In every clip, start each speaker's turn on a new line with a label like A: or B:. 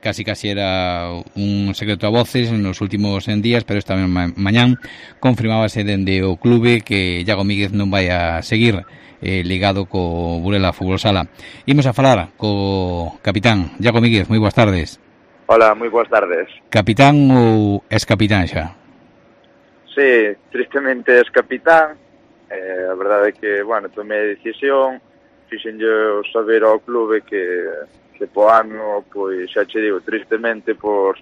A: casi era un secreto a voces nos últimos días, pero esta mañán confirmábase dende o clube que Iago Míguez non vai a seguir ligado co Burela Fútbol Sala. Imos a falar co capitán Iago Míguez. Moi boas tardes.
B: Hola, moi boas tardes.
A: Capitán ou ex-capitán xa?
B: Sí, tristemente ex-capitán. A verdade é que, tomei a decisión, fixenlle saber ao clube que po ano, pois xa che digo, tristemente por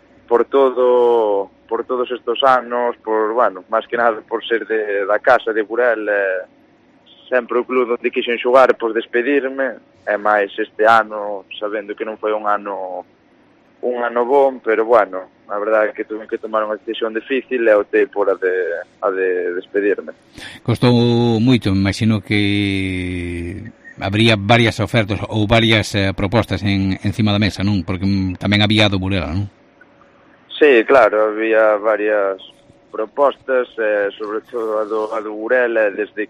B: todos estos anos, máis que nada por ser da casa de Burela, sempre o clube onde quixen xogar, por despedirme, e máis este ano, sabendo que non foi un ano bom, pero a verdade é que tuve que tomar unha decisión difícil e optei por a de despedirme.
A: Costou moito, imagino que habría varias ofertas ou varias propostas encima da mesa, non? Porque tamén había do Burela, non?
B: Sí, claro, había varias propostas, sobre todo a do Burela, desde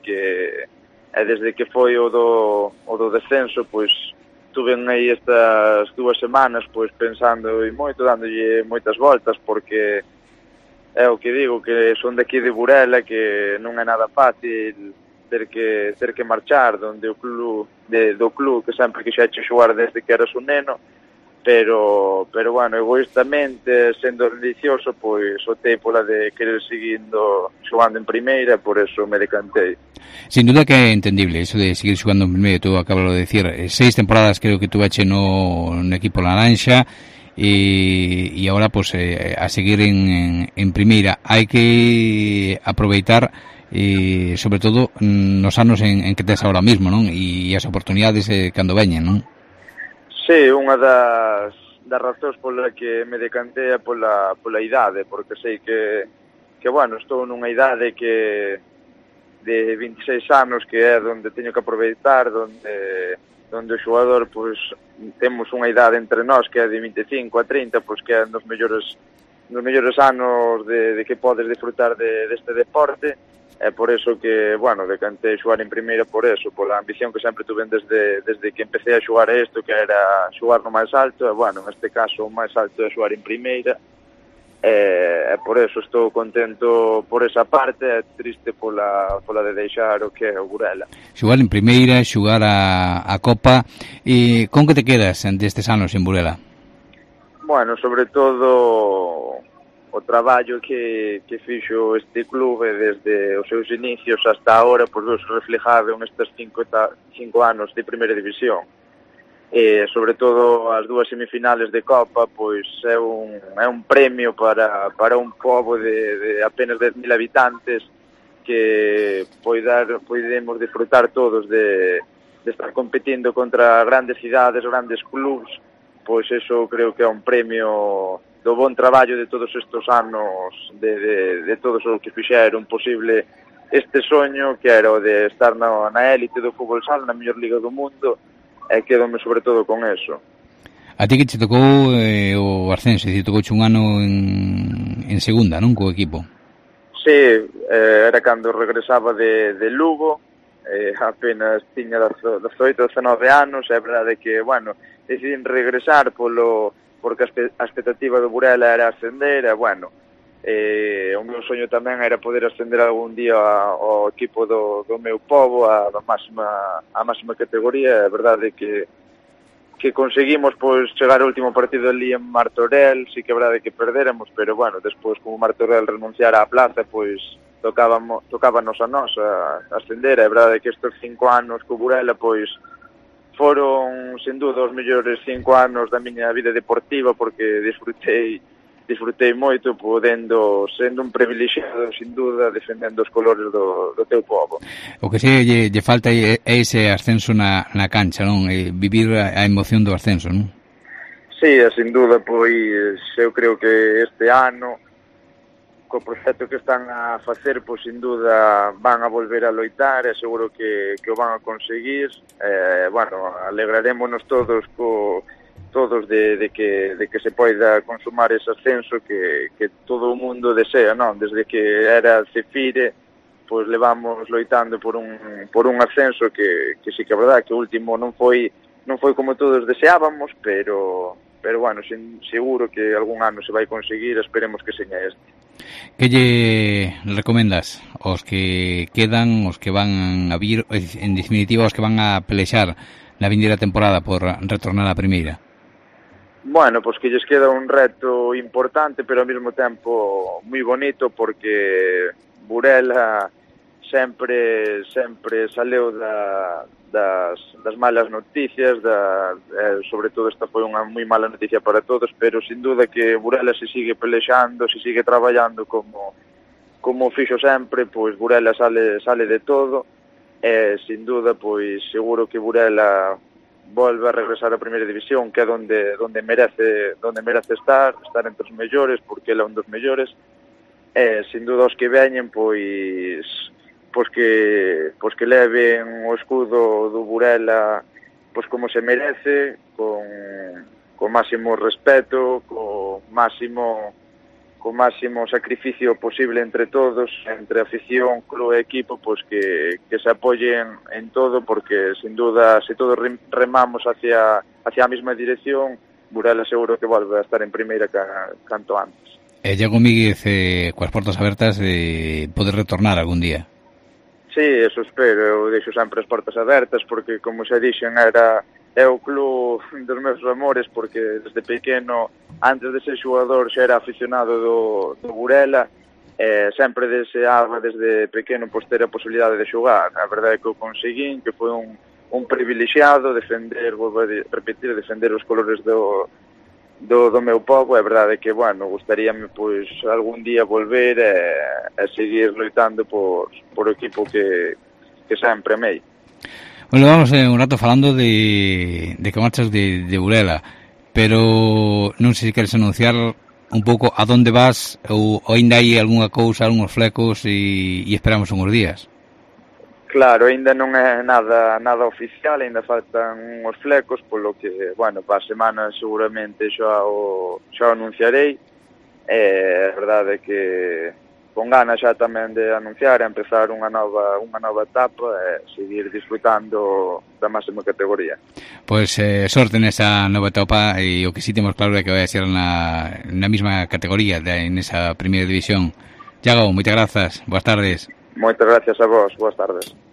B: que foi o do descenso, pois tuven aí estas 2 semanas pois pensando e moito, dándolle moitas voltas, porque é o que digo, que son de aquí de Burela, que non é nada fácil ter que marchar do club que sempre quixeche xogar desde que eras un neno, pero egoístamente, sendo ambicioso, pois optei pola de querer seguindo xogando en primeira, por eso me decantei.
A: Sin duda que é entendible eso de seguir xogando en primeira. Tú acabas de decir, 6 temporadas creo que tuveche no equipo Laranxa, e agora pues, a seguir en primeira. Hai que aproveitar sobre todo nos anos en que tes ahora mismo, non? E as oportunidades cando veñen, non?
B: Sí, unha das razóns pola que me decantei é pola idade, porque sei que estou nunha idade de 26 anos, que é onde teño que aproveitar, onde o xogador, pois, temos unha idade entre nós que é de 25 a 30, pois que é nos mellores anos de que podes disfrutar deste deporte. É por eso que, decantei xogar en primeira por eso, pola ambición que sempre tuve desde que empecé a xogar isto, que era xogar no máis alto, e, neste caso, o máis alto é xogar en primeira, e por eso estou contento por esa parte, e triste pola de deixar o que é o Burela.
A: Xogar en primeira, xogar a Copa, e con que te quedas destes anos en Burela?
B: Sobre todo o traballo que fixo este clube desde os seus inicios hasta agora, pois reflejado nestes 5 anos de primeira división. E sobre todo as 2 semifinales de Copa, pois é un premio para un pobo de apenas 10.000 habitantes, que podemos disfrutar todos de estar competindo contra grandes cidades, grandes clubs. Pois eso creo que é un premio do bon traballo de todos estes anos, de todos os que fixeron posible este soño, que era o de estar na élite do fútbol sala, na mellor liga do mundo, e quedome sobre todo con eso.
A: A ti que te tocou o ascenso, dicir, tocouche un ano en segunda, non, co equipo?
B: Sí, era cando regresaba de Lugo, apenas tiña 18, 19 anos, é verdade que, decidín regresar porque a expectativa do Burela era ascender, e, o meu soño tamén era poder ascender algún día ao equipo do meu pobo, a máxima categoría. É verdade que conseguimos pois chegar ao último partido ali en Martorell, sí que é verdade que perdéramos, pero despois como Martorell renunciara á plaza, pois tocábanos a nós ascender. É verdade que estes 5 anos co Burela pois foron, sen dúda, os mellores 5 anos da miña vida deportiva, porque disfrutei moito, sendo un privilexiado, sin dúda, defendendo os colores do teu pobo.
A: O que lle falta é ese ascenso na cancha, non? Vivir a emoción do ascenso, non?
B: Sí, sin dúda, pois eu creo que este ano, co proxecto que están a facer, pois sin dúda van a volver a loitar, e seguro que o van a conseguir. Alegrarémonos todos de que se poida consumar ese ascenso que todo o mundo desea, non? Desde que era Cefire, pois levamos loitando por un ascenso que sí que é verdade que o último non foi como todos deseábamos, pero pero bueno, seguro que algún ano se vai conseguir, esperemos que seña este.
A: Que lle recomendas aos que quedan, os que van a vir, en definitiva, os que van a pelexar na vindeira temporada por retornar á primeira?
B: Bueno, pois que lles queda un reto importante, pero ao mesmo tempo moi bonito, porque Burela sempre saleu das malas noticias, sobre todo esta foi unha moi mala noticia para todos, pero sin duda que Burela se sigue pelexando, se sigue traballando como fixo sempre, pois Burela sale de todo, e sin duda pois seguro que Burela volve a regresar á primeira división, que é donde merece estar entre os mellores, porque ele é un dos mellores, e sin duda os que veñen pois que leven o escudo do Burela pois como se merece, con máximo respeto, con máximo sacrificio posible entre todos, entre afición, club e equipo, pois que se apoyen en todo, porque sin duda se todos remamos hacia a mesma dirección, Burela seguro que volve a estar en primeira canto antes.
A: Iago Míguez, coas portas abertas, poder retornar algún día?
B: Sí, eso espero, eu deixo sempre as portas abertas, porque, como xa dixen, é o club dos meus amores, porque desde pequeno, antes de ser xogador, xa era aficionado do Burela, sempre deseaba desde pequeno ter a posibilidade de xogar. A verdade é que o conseguín, que foi un privilexiado defender os colores do meu povo. É verdade que, bueno, gustaríame pois algún día volver e seguir loitando por o equipo que sempre amei.
A: Bueno, vamos un rato falando de que marchas de Burela, pero non sei se queres anunciar un pouco a donde vas, ou ainda hai algunha cousa, algúns flecos e esperamos unhos días.
B: Claro, ainda non é nada oficial, ainda faltan uns flecos, polo que, bueno, para a semana seguramente xa o anunciarei. É verdade que con ganas xa tamén de anunciar e empezar unha nova etapa e seguir disfrutando da máxima categoría.
A: Pois sorte nesa nova etapa, e o que sí temos claro é que vai a ser na mesma categoría, nesa primeira división. Iago, moitas grazas, boas tardes.
B: Moitas gracias a vos, boas tardes.